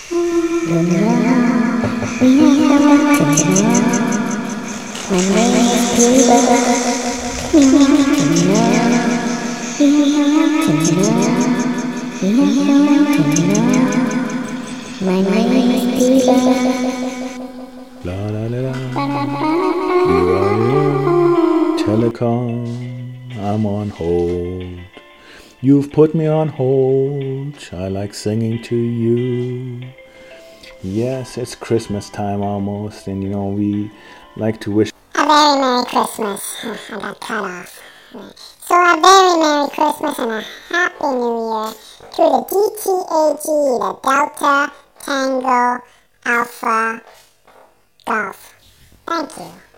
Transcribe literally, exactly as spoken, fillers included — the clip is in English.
La la la la. You are in telecom. I'm on hold. You've put me on hold. I like singing to you. Yes, it's Christmas time almost, and you know we like to wish a very Merry Christmas. I got cut off. So a very Merry Christmas and a Happy New Year to the D T A G, the Delta Tango Alpha Golf. Thank you.